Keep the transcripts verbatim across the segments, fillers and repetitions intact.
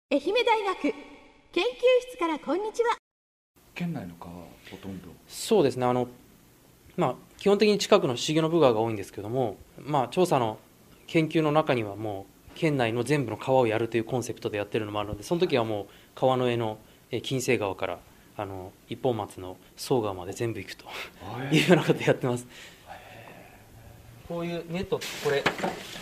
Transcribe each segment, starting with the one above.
愛媛大学研究室からこんにちは。 県内の川はほとんど。 そうですね、あの、まあ、基本的に近くの重信川が多いんですけども、まあ、調査の研究の中にはもう県内の全部の川をやるというコンセプトでやってるのもあるので、その時はもう川の上のえ金星川からあの一本松の総川まで全部行くというようなことをやってます。こういうネット、これ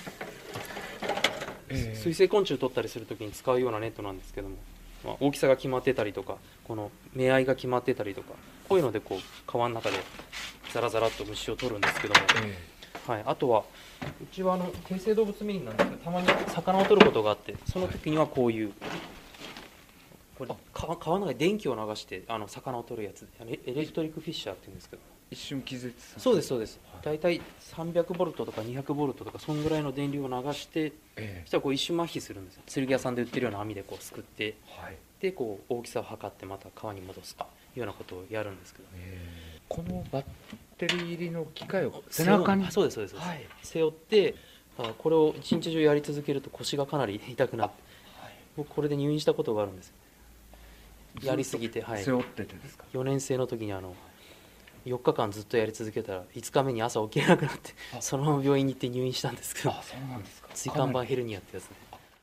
水生昆虫取ったりするときに使うようなネットなんですけども、まあ、大きさが決まってたりとか、この目合いが決まってたりとか、こういうのでこう川の中でザラザラっと虫を取るんですけども、えーはい、あとはうちはあの低生動物メインなんですけど、たまに魚を取ることがあって、その時にはこういうこれ川の中で電気を流してあの魚を取るやつ、エレクトリックフィッシャーっていうんですけど、 一瞬気絶させる。 そうですそうです、だいたいさんびゃくボルトとかにひゃくボルトとかそんぐらいの電流を流して、えー、そしたらこう一瞬麻痺するんですよ。剣屋さんで売ってるような網でこうすくって、はい、でこう大きさを測ってまた川に戻すというようなことをやるんですけど、 えー、このバッテリー入りの機械を背中にそうですそうです、はい、背負って、これを一日中やり続けると腰がかなり痛くなって、はい、僕これで入院したことがあるんです。やりすぎて、はい、 背負っててですか。 よねん生の時にあのよっかかんずっとやり続けたらいつかめに朝起きれなくなって、そのまま病院に行って入院したんですけど、 あ、そうなんですか。 椎間板ヘルニアってやつね。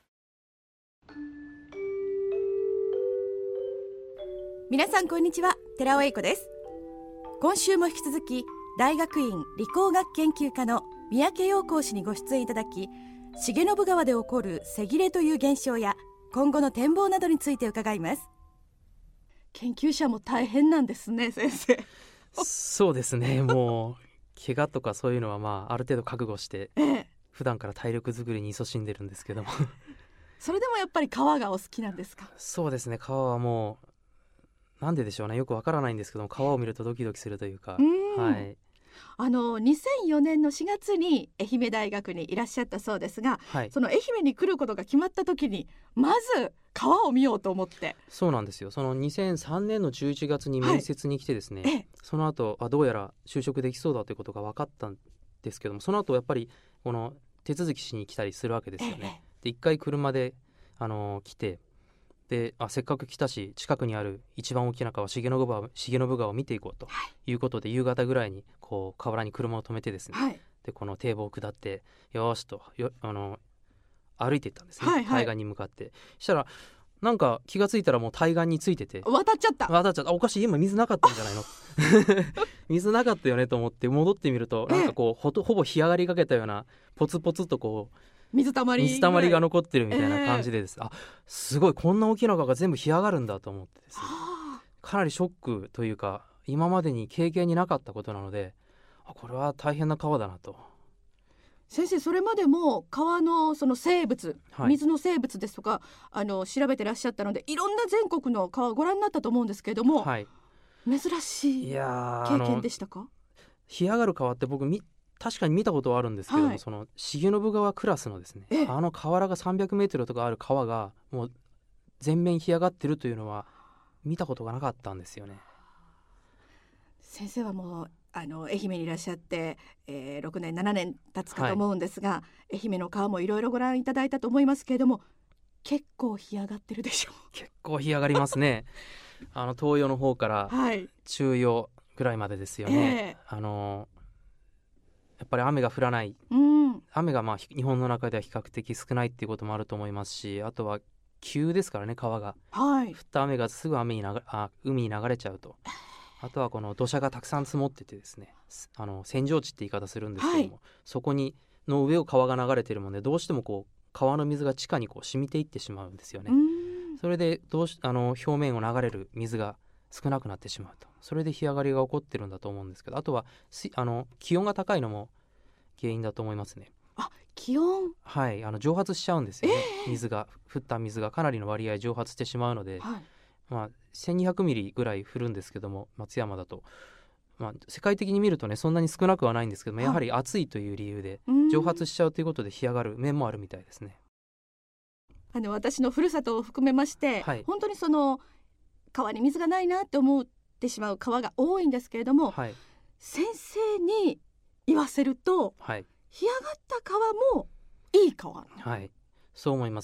皆さんこんにちは、寺尾英子です。今週も引き続き大学院理工学研究科の三宅陽講師にご出演いただき、重信川で起こる瀬切れという現象や今後の展望などについて伺います。研究者も大変なんですね、先生。 そうですね、もう怪我とかそういうのはまあある程度覚悟して、ええ、普段から体力作りに勤しんでるんですけどもそれでもやっぱり川がお好きなんですか。 そうですね、川はもうなんででしょうね、よくわからないんですけども、川を見るとドキドキするというか、はい、 あのにせんよねんのしがつに愛媛大学にいらっしゃったそうですが、はい、その愛媛に来ることが決まった時にまず川を見ようと思って。 そうなんですよ。そのにせんさんねんのじゅういちがつに面接に来てですね、はい、その後あどうやら就職できそうだということが分かったんですけども、その後やっぱりこの手続きしに来たりするわけですよね。で一回車で、あのー、来て、であせっかく来たし近くにある一番大きな川重信川、重信川を見ていこうということで、はい、夕方ぐらいにこう河原に車を止めてですね、はい、でこの堤防を下ってよーしとよあの歩いていったんですね、はいはい、対岸に向かって。したらなんか気がついたらもう対岸についてて、 渡っちゃった渡っちゃった。おかしい、今水なかったんじゃないの水なかったよねと思って戻ってみると、なんかこう ほ, ほぼ干上がりかけたようなポツポツとこう水たまり水たまりが残ってるみたいな感じでです、えー、あすごい、こんな大きな川が全部干上がるんだと思ってですね、かなりショックというか今までに経験になかったことなので、あこれは大変な川だなと。 先生、それまでも川のその生物、はい、水の生物ですとかあの調べてらっしゃったので、いろんな全国の川をご覧になったと思うんですけれども、はい、珍しい経験でしたか。 干上がる川って僕み確かに見たことはあるんですけども、はい、その重信川クラスのですね、あの河原がさんびゃくメートルとかある川がもう全面干上がってるというのは見たことがなかったんですよね。 先生はもうあの愛媛にいらっしゃって、えー、ろくねんななねん経つかと思うんですが、はい、愛媛の川もいろいろご覧いただいたと思いますけれども、結構干上がってるでしょう。 結構干上がりますねあの東洋の方から中洋ぐらいまでですよね、えー、あのやっぱり雨が降らない、うん、雨がまあ日本の中では比較的少ないっていうこともあると思いますし、あとは急ですからね川が、はい、降った雨がすぐ雨に流あ海に流れちゃうと。あとはこの土砂がたくさん積もっててですね、あの扇状地って言い方するんですけども、はい、そこにの上を川が流れているので、どうしてもこう川の水が地下にこう染みていってしまうんですよね。それでどうしあの表面を流れる水が少なくなってしまうと、それで干上がりが起こってるんだと思うんですけど、あとはあの気温が高いのも原因だと思いますね。 あ、気温、 はい、あの蒸発しちゃうんですよね、えー、水が降った水がかなりの割合蒸発してしまうので、はい、まあ、せんにひゃくミリぐらい降るんですけども、松山だと、まあ、世界的に見るとねそんなに少なくはないんですけども、やはり暑いという理由で蒸発しちゃうということで干上がる面もあるみたいですね。 あの私のふるさとを含めまして、はい、本当にその川に水がないなって思ってしまう川が多いんですけれども、はい、先生に言わせると、はい、干上がった川もいい川。 はい、そう思います。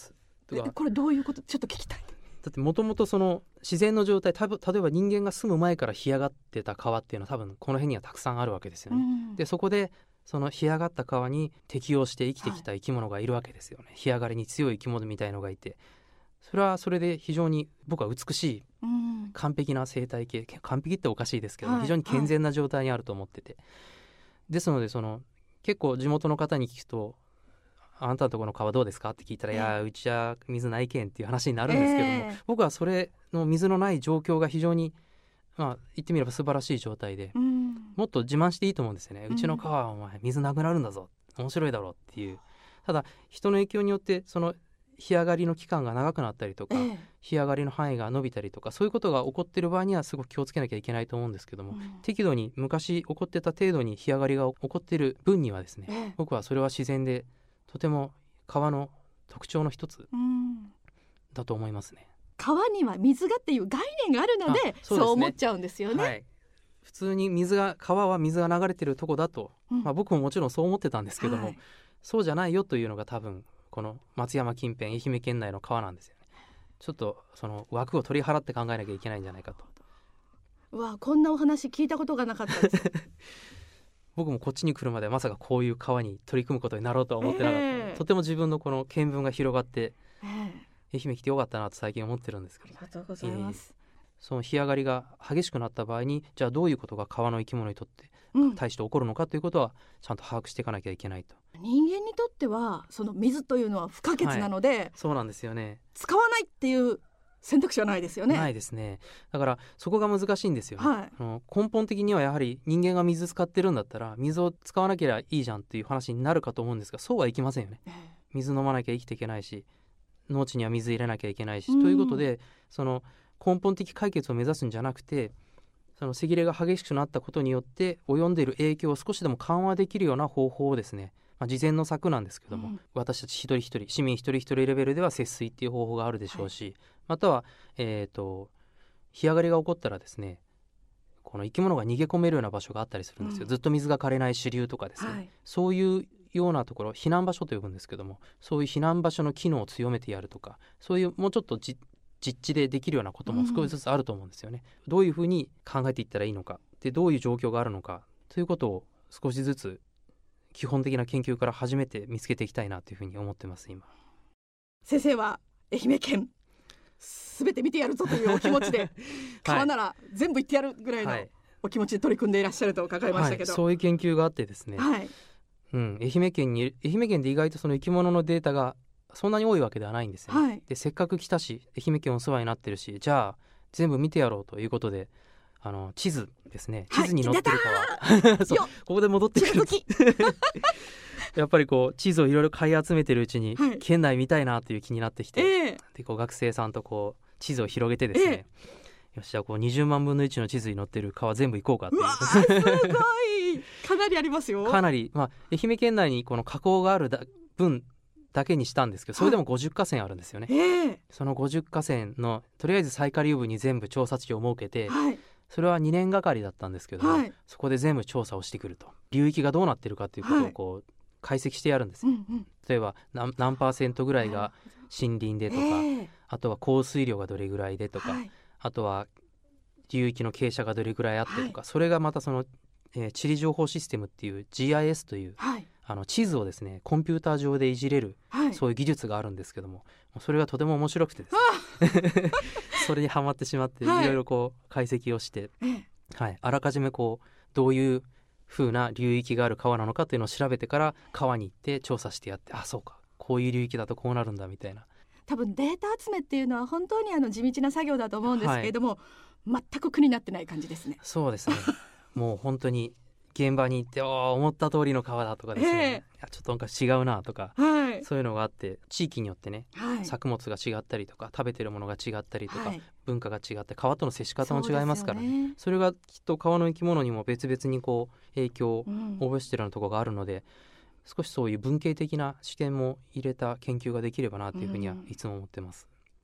とか。 これどういうこと、ちょっと聞きたい。 だってもともとその自然の状態、た例えば人間が住む前から干上がってた川っていうのは多分この辺にはたくさんあるわけですよね、うん、でそこでその干上がった川に適応して生きてきた生き物がいるわけですよね、はい、干上がりに強い生き物みたいのがいて、それはそれで非常に僕は美しい、うん、完璧な生態系、完璧っておかしいですけど、はい、非常に健全な状態にあると思ってて、はい、ですのでその結構地元の方に聞くと、あんたのところの川どうですかって聞いたら、えー、いやうちは水ないけんっていう話になるんですけども、えー、僕はそれの水のない状況が非常に、まあ、言ってみれば素晴らしい状態で、うん、もっと自慢していいと思うんですよね、うん、うちの川はお前水なくなるんだぞ、面白いだろうっていう。ただ人の影響によってその干上がりの期間が長くなったりとか、えー、干上がりの範囲が伸びたりとか、そういうことが起こっている場合にはすごく気をつけなきゃいけないと思うんですけども、うん、適度に昔起こってた程度に干上がりが起こっている分にはですね、えー、僕はそれは自然でとても川の特徴の一つだと思いますね、うん、 川には水がっていう概念があるの で, そう, で、ね、そう思っちゃうんですよね、はい、 普通に水が川は水が流れてるとこだと、うんまあ、僕ももちろんそう思ってたんですけども、はい、そうじゃないよというのが多分この松山近辺、愛媛県内の川なんですよね。ちょっとその枠を取り払って考えなきゃいけないんじゃないかと。 うわ、こんなお話聞いたことがなかったです僕もこっちに来るまでまさかこういう川に取り組むことになろうとは思ってなかった、えー、とても自分のこの見聞が広がって、えー、愛媛来てよかったなと最近思ってるんですけど、 ありがとうございます、 えー、その干上がりが激しくなった場合に、じゃあどういうことが川の生き物にとって対して起こるのかということはちゃんと把握していかなきゃいけないと。 人間にとってはその水というのは不可欠なので、はい、 そうなんですよね。 使わないっていう選択肢はないですよね。 ないですね。だからそこが難しいんですよね、はい、あの根本的にはやはり人間が水使ってるんだったら水を使わなければいいじゃんっていう話になるかと思うんですが、そうはいきませんよね、えー、水飲まなきゃ生きていけないし、農地には水入れなきゃいけないし、うん、ということでその根本的解決を目指すんじゃなくて、その関根が激しくなったことによって及んでいる影響を少しでも緩和できるような方法をですね、まあ、事前の策なんですけども、うん、私たち一人一人市民一人一人レベルでは節水っていう方法があるでしょうし、はい、または、えーと、干上がりが起こったらですね、この生き物が逃げ込めるような場所があったりするんですよ、うん、ずっと水が枯れない支流とかですね、はい、そういうようなところ、避難場所と呼ぶんですけども、そういう避難場所の機能を強めてやるとか、そういうもうちょっとじ実地でできるようなことも少しずつあると思うんですよね、うん、どういうふうに考えていったらいいのか、でどういう状況があるのかということを少しずつ基本的な研究から始めて見つけていきたいなというふうに思ってます。今先生は愛媛県すべて見てやるぞというお気持ちで、はい、川なら全部行ってやるぐらいのお気持ちで取り組んでいらっしゃると伺いましたけど、 はい、そういう研究があってですね、はいうん、愛媛県に愛媛県で意外とその生き物のデータがそんなに多いわけではないんですよね、はい、でせっかく来たし愛媛県お世話になってるし、じゃあ全部見てやろうということで、あの地図ですね、地図に載ってる川、そうここで戻ってくるやっぱりこう地図をいろいろ買い集めてるうちに、はい、県内見たいなという気になってきて、えー、でこう学生さんとこう地図を広げてですね、えー、よしじゃあこうにじゅうまんぶんのいちの地図に載ってる川全部行こうかっていう。 うわすごいかなりありますよ。 かなり、まあ、愛媛県内にこの河口があるだ分だけにしたんですけど、それでもごじゅっかせんあるんですよね、はいえー、そのごじゅっかせんのとりあえず最下流部に全部調査地を設けて、はい、それはにねんがかりだったんですけども、はい、そこで全部調査をしてくると、流域がどうなってるかということをこう、はい、解析してやるんですよ、うんうん、例えば 何, 何パーセントぐらいが森林でとか、えー、あとは降水量がどれぐらいでとか、はい、あとは流域の傾斜がどれぐらいあってとか、はい、それがまたその、えー、地理情報システムっていう ジーアイエス という、はい、あの地図をですねコンピューター上でいじれる、はい、そういう技術があるんですけども、それがとても面白くてですねそれにハマってしまって、はい、いろいろこう解析をして、はい、あらかじめこうどういう風な流域がある川なのかというのを調べてから川に行って調査してやって、あそうかこういう流域だとこうなるんだみたいな。 多分データ集めっていうのは本当にあの地道な作業だと思うんですけれども、はい、全く苦になってない感じですね。 そうですねもう本当に現場に行ってお思った通りの川だとかですね、えー、いやちょっとなんか違うなとか、はい、そういうのがあって、地域によってね、はい、作物が違ったりとか食べてるものが違ったりとか、はい、文化が違って川との接し方も違いますから ね, そ, ねそれがきっと川の生き物にも別々にこう影響を及ぼしているようなところがあるので、うん、少しそういう文系的な視点も入れた研究ができればなというふうにはいつも思ってます、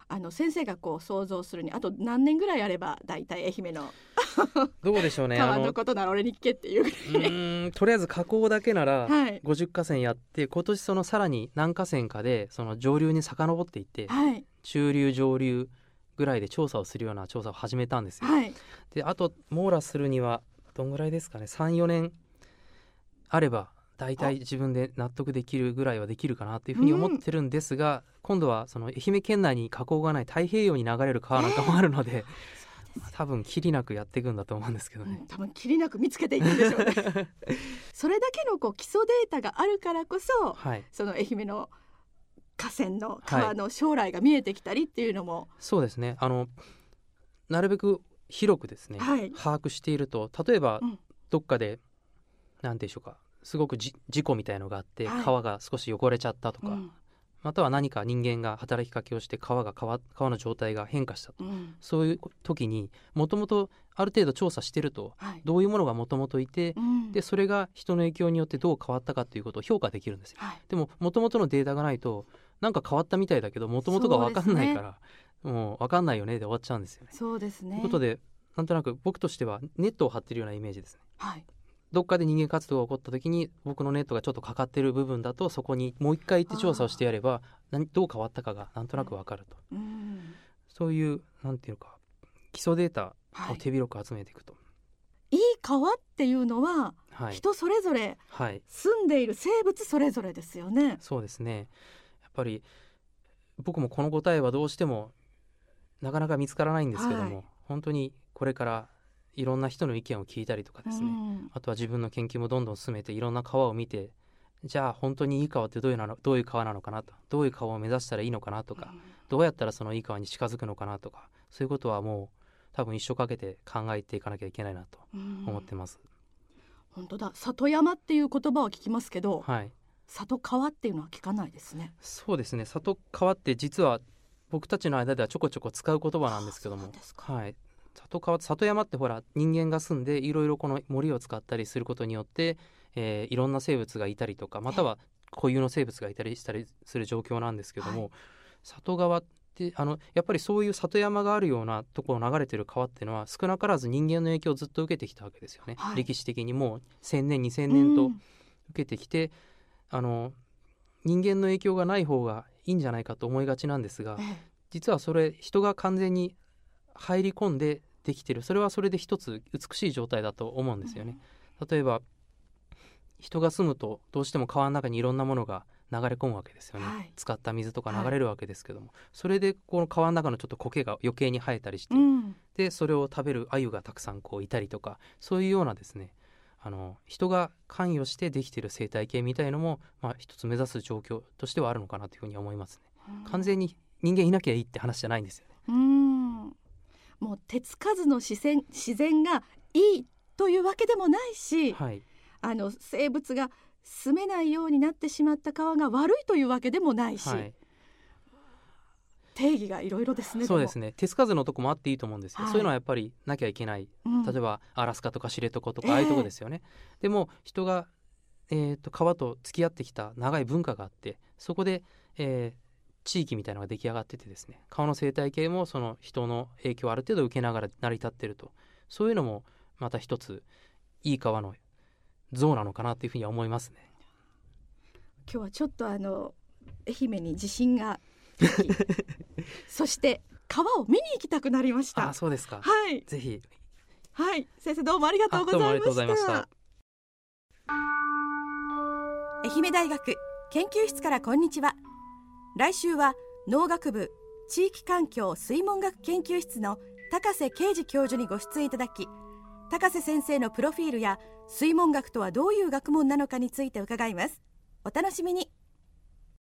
あの先生がこう想像するにあと何年ぐらいあればだいたい愛媛のどうでしょうね川のことなら俺に聞けっていうぐらい、 うーんとりあえず河口だけならはい、 ごじゅっかせんやって今年そのさらに何河川かでその上流に遡っていって、 はい、 中流上流ぐらいで調査をするような調査を始めたんですよ、 はい、 であと網羅するにはどんぐらいですかね さん,よ 年あればだいたい自分で納得できるぐらいはできるかなというふうに思ってるんですが、うん、今度はその愛媛県内に河口がない太平洋に流れる川なんかもあるので、えー、多分きりなくやっていくんだと思うんですけどね、 うん、多分きりなく見つけていくんでしょうねそれだけのこう基礎データがあるからこそ、はい、その愛媛の河川の川の将来が見えてきたりっていうのも、 はい、そうですねあのなるべく広くですね、はい、把握していると例えば、うん、どっかで何て言うんでしょうかすごくじ事故みたいのがあって、はい、川が少し汚れちゃったとか、うん、または何か人間が働きかけをして川が川、川の状態が変化したと、うん、そういう時にもともとある程度調査してると、はい、どういうものがもともといて、うん、でそれが人の影響によってどう変わったかということを評価できるんですよ、はい、でももともとのデータがないとなんか変わったみたいだけどもともとが分かんないから、ね、もう分かんないよねで終わっちゃうんですよね。 そうですね。 ということでなんとなく僕としてはネットを張ってるようなイメージですね、 はい、 どっかで人間活動が起こった時に僕のネットがちょっとかかってる部分だとそこにもう一回行って調査をしてやれば何どう変わったかがなんとなく分かると、うん、そういうなんていうか基礎データを手広く集めていくと、 はい、いい川っていうのは、はい、人それぞれ、はい、住んでいる生物それぞれですよね。 そうですね。やっぱり僕もこの答えはどうしてもなかなか見つからないんですけども、はい、本当にこれからいろんな人の意見を聞いたりとかですね、うん、あとは自分の研究もどんどん進めていろんな川を見てじゃあ本当にいい川ってどういうなの、どういう川なのかなとどういう川を目指したらいいのかなとか、うん、どうやったらそのいい川に近づくのかなとかそういうことはもう多分一生かけて考えていかなきゃいけないなと思ってます、 うん、本当だ。里山っていう言葉は聞きますけど、 はい、 里川っていうのは聞かないですね。 そうですね。里川って実は僕たちの間ではちょこちょこ使う言葉なんですけども、はい、里川里山ってほら人間が住んでいろいろこの森を使ったりすることによって、えー、いろんな生物がいたりとかまたは固有の生物がいたりしたりする状況なんですけども、はい、里川ってあのやっぱりそういう里山があるようなところを流れてる川っていうのは少なからず人間の影響をずっと受けてきたわけですよね、はい、歴史的にもうせんねんにせんねんと受けてきて、うん、あの人間の影響がない方がいいんじゃないかと思いがちなんですが、実はそれ人が完全に入り込んでできてる、それはそれで一つ美しい状態だと思うんですよね、うん、例えば人が住むとどうしても川の中にいろんなものが流れ込むわけですよね、はい、使った水とか流れるわけですけども、はい、それでこの川の中のちょっと苔が余計に生えたりして、うん、でそれを食べる鮎がたくさんこういたりとかそういうようなですねあの人が関与してできている生態系みたいのも、まあ、一つ目指す状況としてはあるのかなというふうに思いますね、うん、完全に人間いなきゃいいって話じゃないんですよね。 うーんもう手つかずの自然、自然がいいというわけでもないし、はい、あの生物が住めないようになってしまった川が悪いというわけでもないし、はい、定義がいろいろですね。 そうですね。手つかずのとこもあっていいと思うんですよ、はい、そういうのはやっぱりなきゃいけない、うん、例えばアラスカとか知床とかああいうとこですよね、えー、でも人が、えー、と川と付き合ってきた長い文化があってそこで、えー地域みたいなのが出来上がっててですね川の生態系もその人の影響をある程度受けながら成り立っているとそういうのもまた一ついい川の像なのかなというふうには思いますね。 今日はちょっとあの愛媛に自信がそして川を見に行きたくなりました。 あ、そうですか。 はい、 ぜひ。 はい、先生どうもありがとうございました。どうもありがとうございました。愛媛大学研究室からこんにちは。来週は農学部地域環境水文学研究室の高瀬啓二教授にご出演いただき、高瀬先生のプロフィールや水文学とはどういう学問なのかについて伺います。お楽しみに。